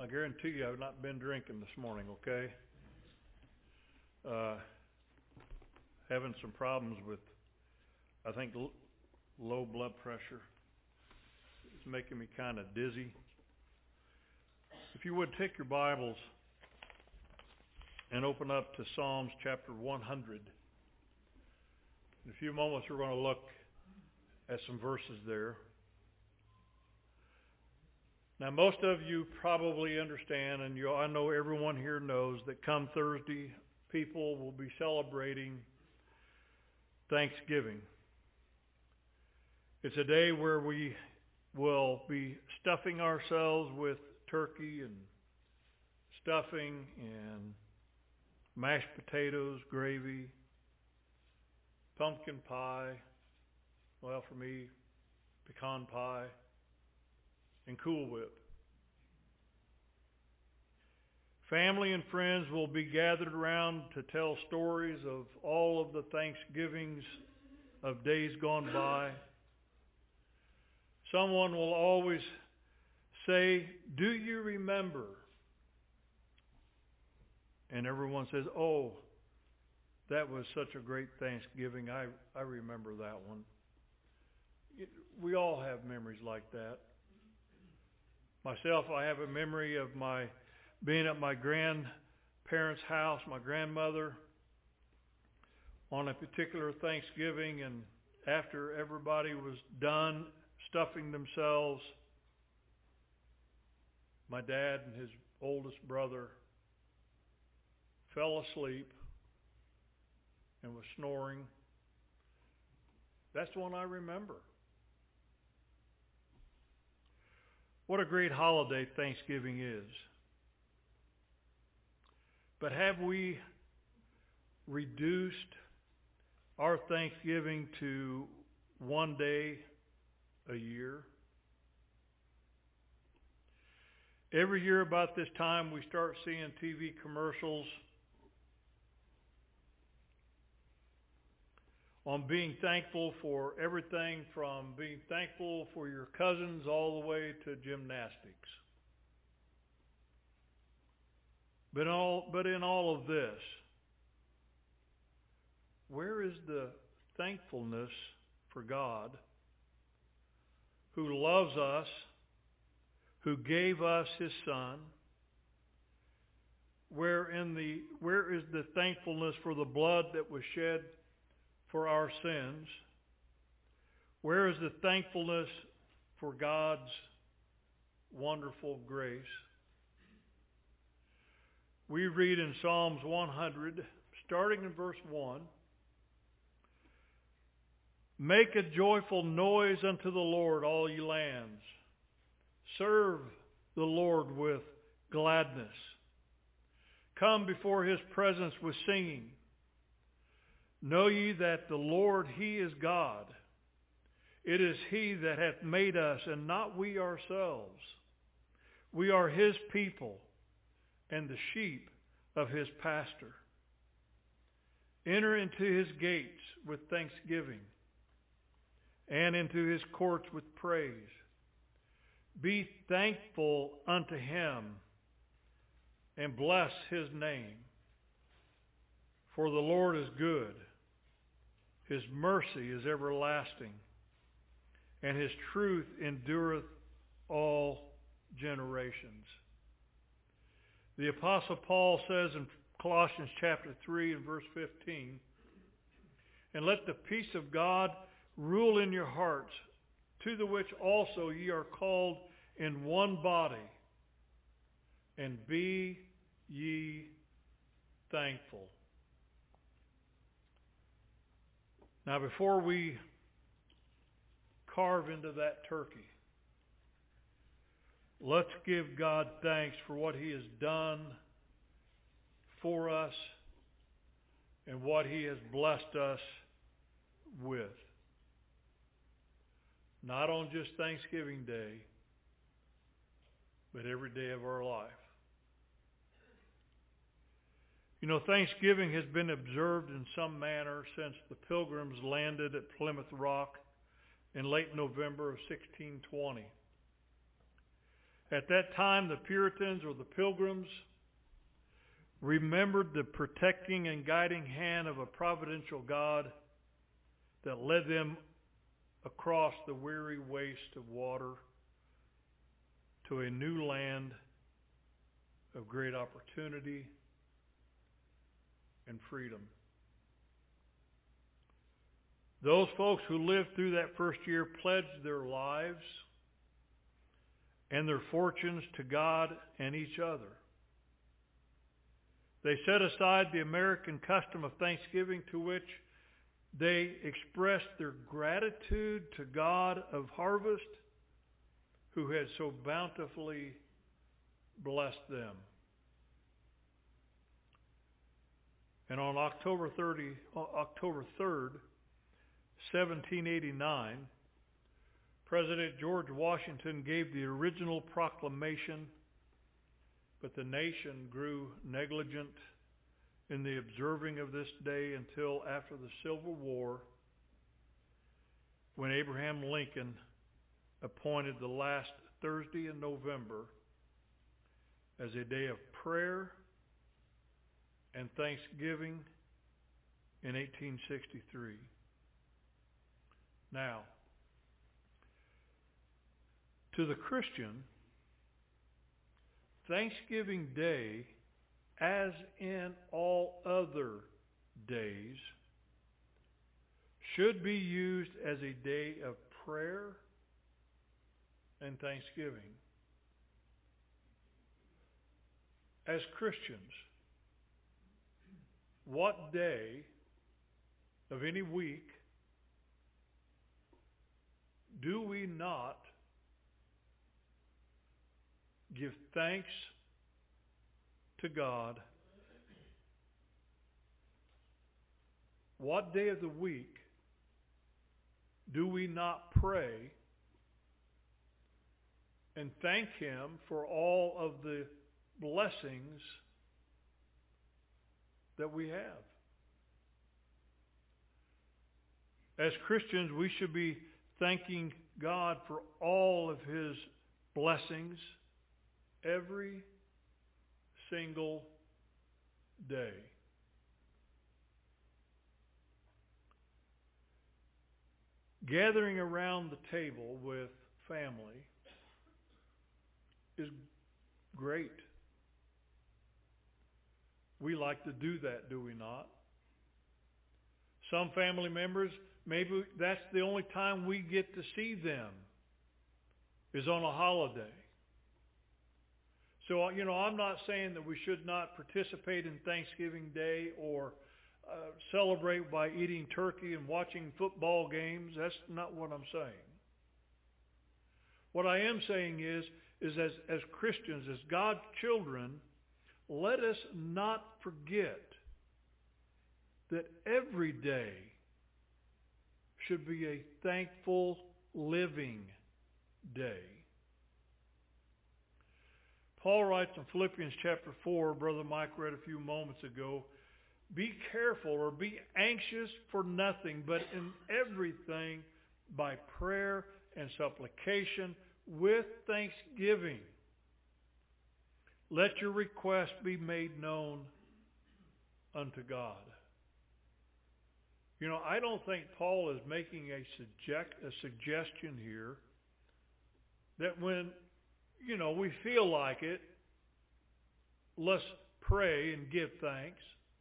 I guarantee you I've not been drinking this morning, okay? Having some problems with, I think, low blood pressure. It's making me kind of dizzy. If you would, take your Bibles and open up to Psalms chapter 100. In a few moments we're going to look at some verses there. Now, most of you probably understand, and I know everyone here knows, that come Thursday, people will be celebrating Thanksgiving. It's a day where we will be stuffing ourselves with turkey and stuffing and mashed potatoes, gravy, pumpkin pie, well, for me, pecan pie, and Cool Whip. Family and friends will be gathered around to tell stories of all of the Thanksgivings of days gone by. Someone will always say, "Do you remember?" And everyone says, "Oh, that was such a great Thanksgiving. I remember that one." We all have memories like that. Myself, I have a memory of my being at my grandparents' house, my grandmother, on a particular Thanksgiving, and after everybody was done stuffing themselves, my dad and his oldest brother fell asleep and was snoring. That's the one I remember. What a great holiday Thanksgiving is. But have we reduced our Thanksgiving to one day a year? Every year about this time we start seeing TV commercials on being thankful for everything from being thankful for your cousins all the way to gymnastics. But in all of this, where is the thankfulness for God who loves us, who gave us His Son? Where is the thankfulness for the blood that was shed for our sins? Where is the thankfulness for God's wonderful grace? We read in Psalms 100, starting in verse 1, "Make a joyful noise unto the Lord, all ye lands. Serve the Lord with gladness. Come before His presence with singing. Know ye that the Lord, He is God. It is He that hath made us, and not we ourselves. We are His people, and the sheep of His pasture. Enter into His gates with thanksgiving, and into His courts with praise. Be thankful unto Him, and bless His name. For the Lord is good. His mercy is everlasting, and His truth endureth all generations." The Apostle Paul says in Colossians chapter 3 and verse 15, "And let the peace of God rule in your hearts, to the which also ye are called in one body, and be ye thankful." Now, before we carve into that turkey, let's give God thanks for what He has done for us and what He has blessed us with. Not on just Thanksgiving Day, but every day of our life. You know, Thanksgiving has been observed in some manner since the Pilgrims landed at Plymouth Rock in late November of 1620. At that time, the Puritans or the Pilgrims remembered the protecting and guiding hand of a providential God that led them across the weary waste of water to a new land of great opportunity and freedom. Those folks who lived through that first year pledged their lives and their fortunes to God and each other. They set aside the American custom of Thanksgiving, to which they expressed their gratitude to God of harvest, who had so bountifully blessed them. And on October 3rd, 1789, President George Washington gave the original proclamation, but the nation grew negligent in the observing of this day until after the Civil War, when Abraham Lincoln appointed the last Thursday in November as a day of prayer and thanksgiving in 1863. Now, to the Christian, Thanksgiving Day, as in all other days, should be used as a day of prayer and thanksgiving. As Christians, what day of any week do we not give thanks to God? What day of the week do we not pray and thank Him for all of the blessings that we have? As Christians, we should be thanking God for all of His blessings every single day. Gathering around the table with family is great. We like to do that, do we not? Some family members, maybe that's the only time we get to see them is on a holiday. So, I'm not saying that we should not participate in Thanksgiving Day or celebrate by eating turkey and watching football games. That's not what I'm saying. What I am saying is as Christians, as God's children, let us not forget that every day should be a thankful living day. Paul writes in Philippians chapter 4, Brother Mike read a few moments ago, be careful or be anxious for nothing, but in everything by prayer and supplication with thanksgiving. Let your request be made known unto God. I don't think Paul is making a suggestion here that when we feel like it, let's pray and give thanks.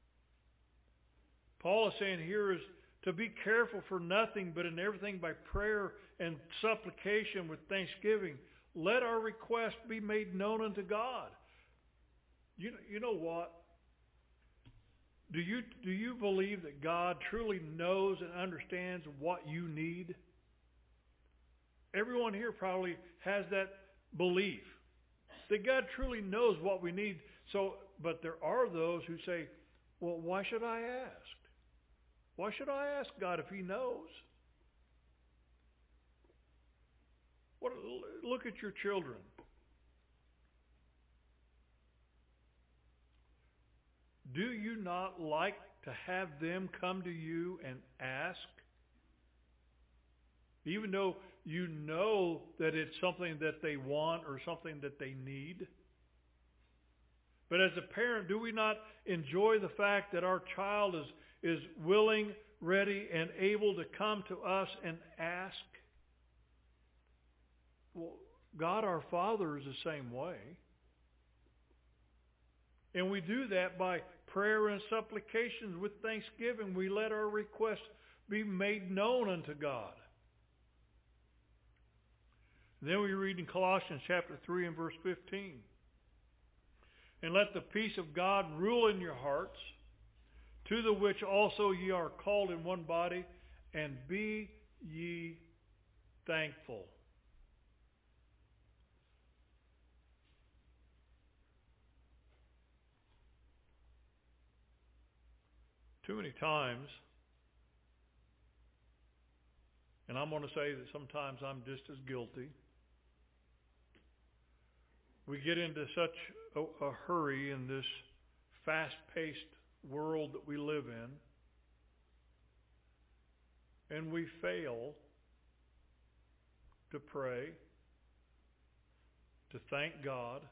Paul is saying here is to be careful for nothing, but in everything by prayer and supplication with thanksgiving. Let our request be made known unto God. You know what? Do you believe that God truly knows and understands what you need? Everyone here probably has that belief that God truly knows what we need. But there are those who say, well, why should I ask? Why should I ask God if He knows? Look at your children. Do you not like to have them come to you and ask even though you know that it's something that they want or something that they need. But as a parent, do we not enjoy the fact that our child is willing, ready, and able to come to us and ask? Well, God our Father is the same way. And we do that by prayer and supplications with thanksgiving. We let our requests be made known unto God. Then we read in Colossians chapter 3 and verse 15. And let the peace of God rule in your hearts, to the which also ye are called in one body, and be ye thankful. Too many times, and I'm going to say that sometimes I'm just as guilty, we get into such a hurry in this fast-paced world that we live in, and we fail to pray, to thank God.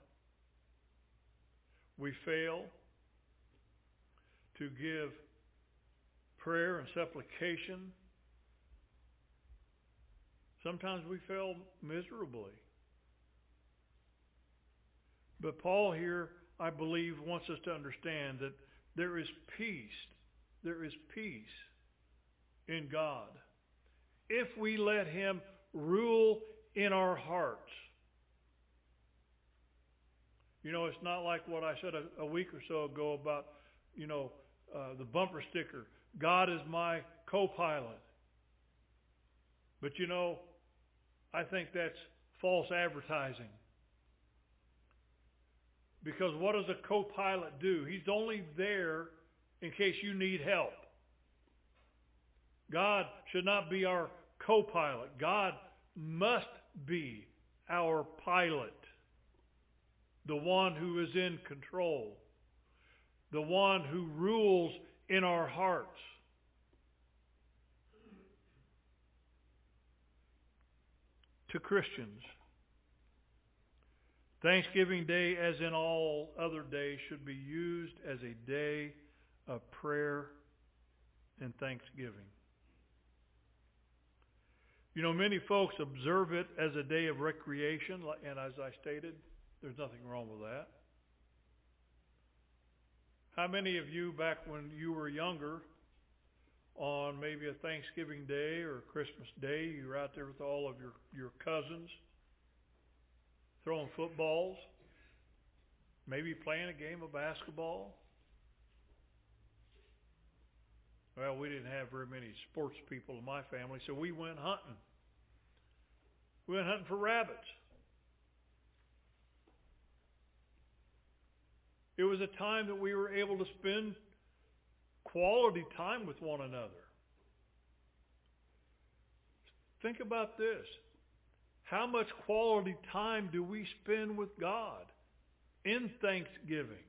We fail to give prayer and supplication. Sometimes we fail miserably. But Paul here, I believe, wants us to understand that there is peace. There is peace in God if we let Him rule in our hearts. You know, it's not like what I said a week or so ago about, the bumper sticker. God is my co-pilot. But I think that's false advertising. Because what does a co-pilot do? He's only there in case you need help. God should not be our co-pilot. God must be our pilot. The one who is in control. The one who rules in our hearts. To Christians, Thanksgiving Day, as in all other days, should be used as a day of prayer and thanksgiving. Many folks observe it as a day of recreation, and as I stated, there's nothing wrong with that. How many of you, back when you were younger, on maybe a Thanksgiving Day or a Christmas Day, you were out there with all of your cousins, throwing footballs, maybe playing a game of basketball? Well, we didn't have very many sports people in my family, so we went hunting. We went hunting for rabbits. It was a time that we were able to spend quality time with one another. Think about this. How much quality time do we spend with God in Thanksgiving?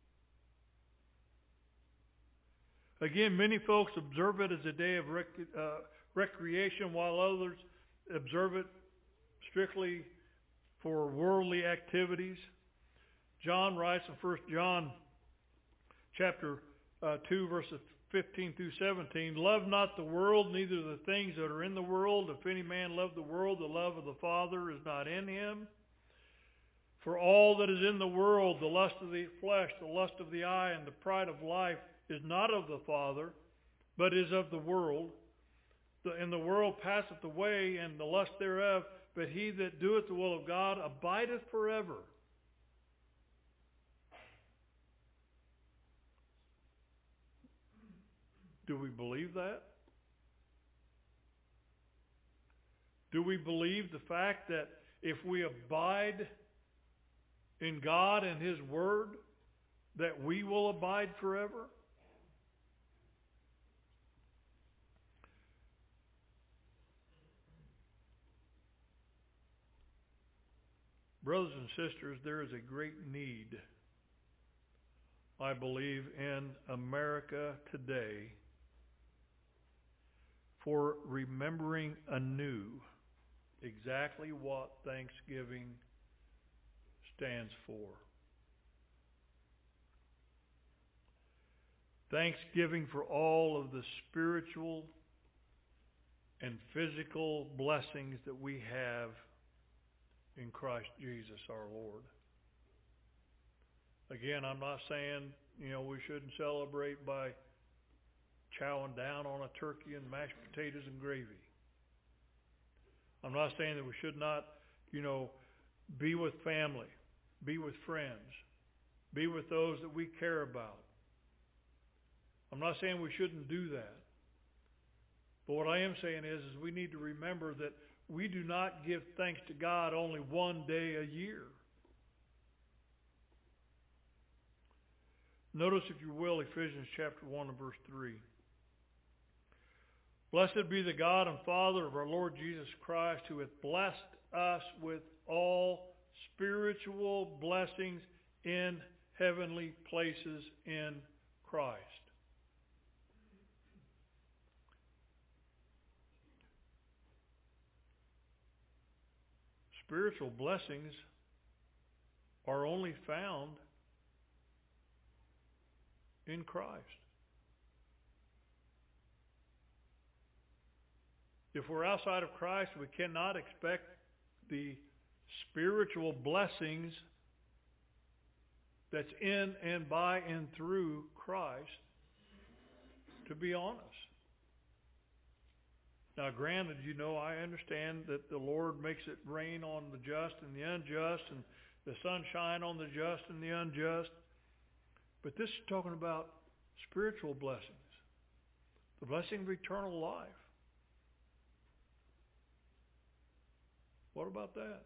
Again, many folks observe it as a day of recreation, while others observe it strictly for worldly activities. John writes in 1 John chapter 2, verses 15 through 17, love not the world, neither the things that are in the world. If any man love the world, the love of the Father is not in him. For all that is in the world, the lust of the flesh, the lust of the eye, and the pride of life, is not of the Father, but is of the world. And the world passeth away, and the lust thereof, but he that doeth the will of God abideth forever. Do we believe that? Do we believe the fact that if we abide in God and His Word, that we will abide forever? Brothers and sisters, there is a great need, I believe, in America today for remembering anew exactly what Thanksgiving stands for. Thanksgiving for all of the spiritual and physical blessings that we have in Christ Jesus our Lord. Again, I'm not saying, we shouldn't celebrate by chowing down on a turkey and mashed potatoes and gravy. I'm not saying that we should not, be with family, be with friends, be with those that we care about. I'm not saying we shouldn't do that. But what I am saying is we need to remember that we do not give thanks to God only one day a year. Notice, if you will, Ephesians chapter 1 and verse 3. Blessed be the God and Father of our Lord Jesus Christ, who hath blessed us with all spiritual blessings in heavenly places in Christ. Spiritual blessings are only found in Christ. If we're outside of Christ, we cannot expect the spiritual blessings that's in and by and through Christ to be on us. Now, granted, I understand that the Lord makes it rain on the just and the unjust, and the sunshine on the just and the unjust. But this is talking about spiritual blessings, the blessing of eternal life. What about that?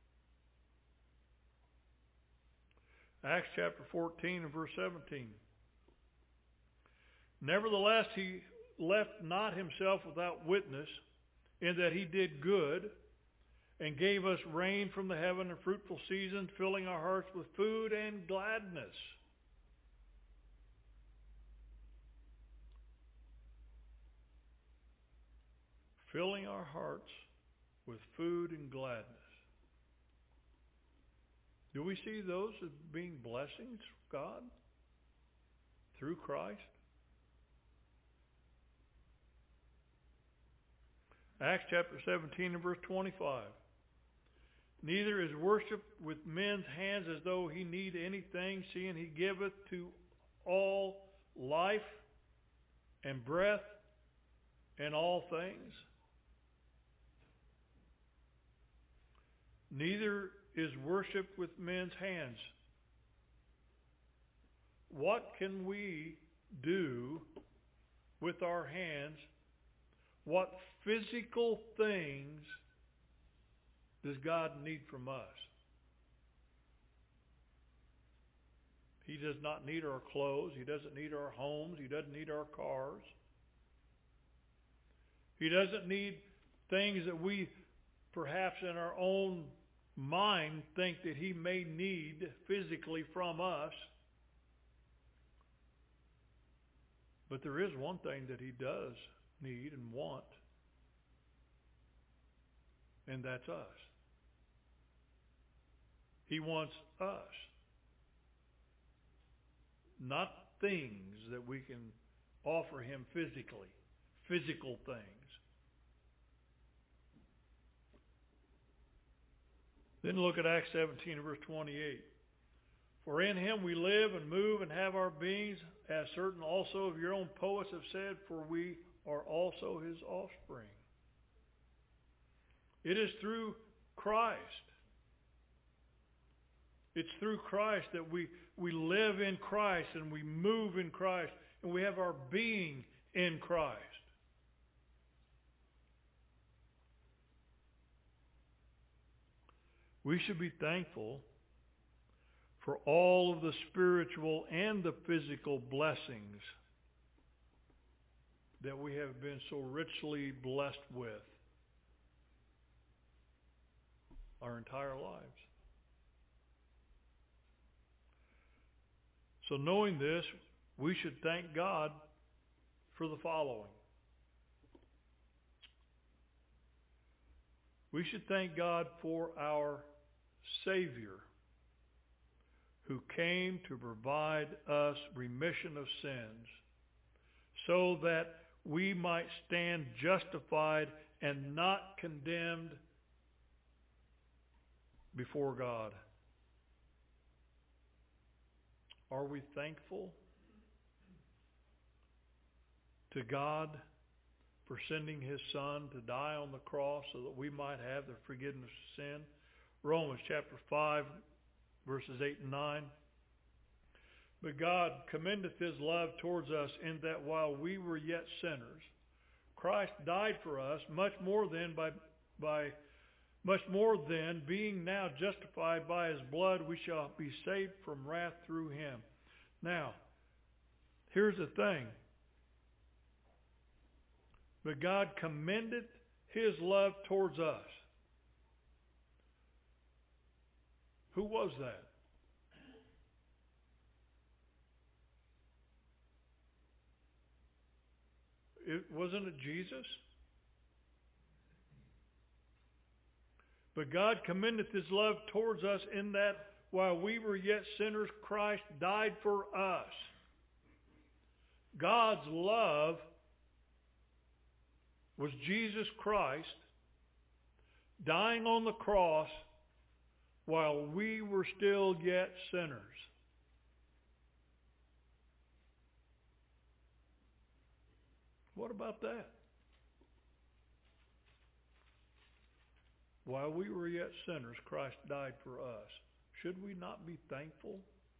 Acts chapter 14 and verse 17. Nevertheless, he left not himself without witness, in that he did good, and gave us rain from the heaven and fruitful seasons, filling our hearts with food and gladness. Filling our hearts with food and gladness. Do we see those as being blessings from God through Christ? Acts chapter 17 and verse 25. Neither is worship with men's hands as though he need anything, seeing he giveth to all life and breath and all things. Neither is worship with men's hands. What can we do with our hands? What physical things does God need from us? He does not need our clothes. He doesn't need our homes. He doesn't need our cars. He doesn't need things that we perhaps in our own mind think that he may need physically from us. But there is one thing that he does need and want, and that's us. He wants us, not things that we can offer him physically, physical things. Then look at Acts 17 verse 28. For in him we live and move and have our beings, as certain also of your own poets have said, for we are also his offspring. It is through Christ. It's through Christ that we live in Christ and we move in Christ and we have our being in Christ. We should be thankful for all of the spiritual and the physical blessings that we have been so richly blessed with our entire lives. So knowing this, we should thank God for the following. We should thank God for our Savior, who came to provide us remission of sins so that we might stand justified and not condemned before God. Are we thankful to God for sending His Son to die on the cross so that we might have the forgiveness of sin? Romans chapter 5, verses 8 and 9. But God commendeth His love towards us in that while we were yet sinners, Christ died for us. Much more than being now justified by His blood, we shall be saved from wrath through Him. Now, here's the thing. But God commended His love towards us. Who was that? Wasn't it Jesus? But God commendeth His love towards us in that while we were yet sinners, Christ died for us. God's love was Jesus Christ dying on the cross while we were still yet sinners. What about that? While we were yet sinners, Christ died for us. Should we not be thankful?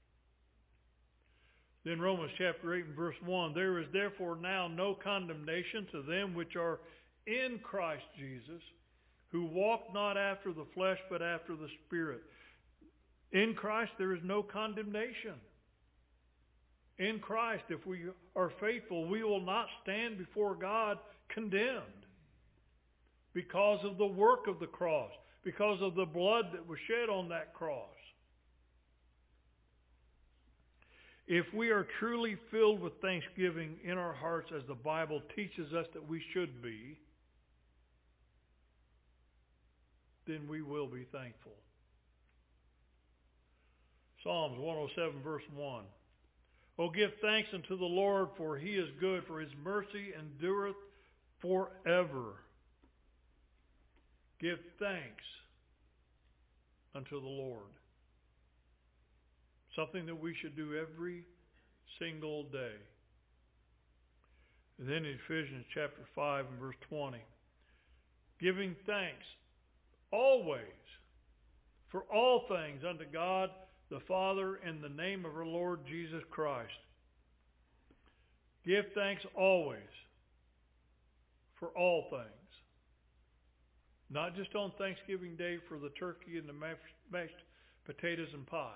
Then Romans chapter 8 and verse 1, there is therefore now no condemnation to them which are in Christ Jesus, who walk not after the flesh, but after the Spirit. In Christ there is no condemnation. In Christ, if we are faithful, we will not stand before God condemned because of the work of the cross, because of the blood that was shed on that cross. If we are truly filled with thanksgiving in our hearts, as the Bible teaches us that we should be, then we will be thankful. Psalms 107 verse 1. Oh, give thanks unto the Lord, for He is good, for His mercy endureth forever. Give thanks unto the Lord. Something that we should do every single day. And then in Ephesians chapter 5 and verse 20. Giving thanks always for all things unto God the Father in the name of our Lord Jesus Christ. Give thanks always for all things. Not just on Thanksgiving Day for the turkey and the mashed potatoes and pie,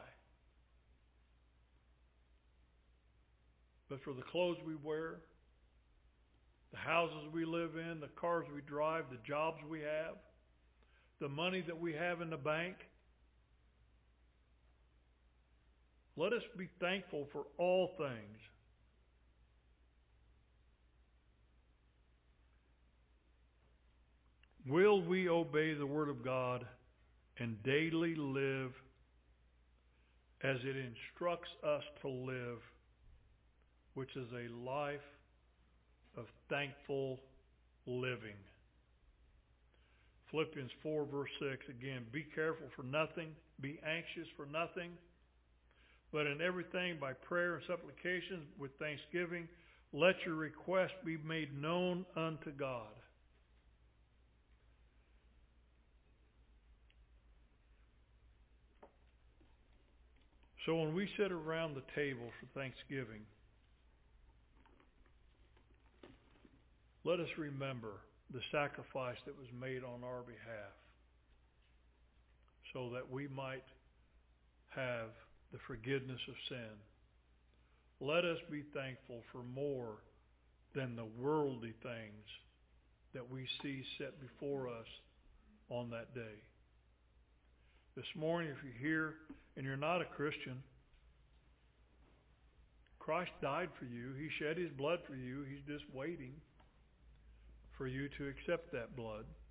but for the clothes we wear, the houses we live in, the cars we drive, the jobs we have, the money that we have in the bank. Let us be thankful for all things. Will we obey the Word of God and daily live as it instructs us to live, which is a life of thankful living? Philippians 4 verse 6, again, be careful for nothing, be anxious for nothing, but in everything by prayer and supplication with thanksgiving, let your request be made known unto God. So when we sit around the table for Thanksgiving, let us remember the sacrifice that was made on our behalf so that we might have the forgiveness of sin. Let us be thankful for more than the worldly things that we see set before us on that day. This morning, if you're here and you're not a Christian, Christ died for you. He shed His blood for you. He's just waiting for you to accept that blood.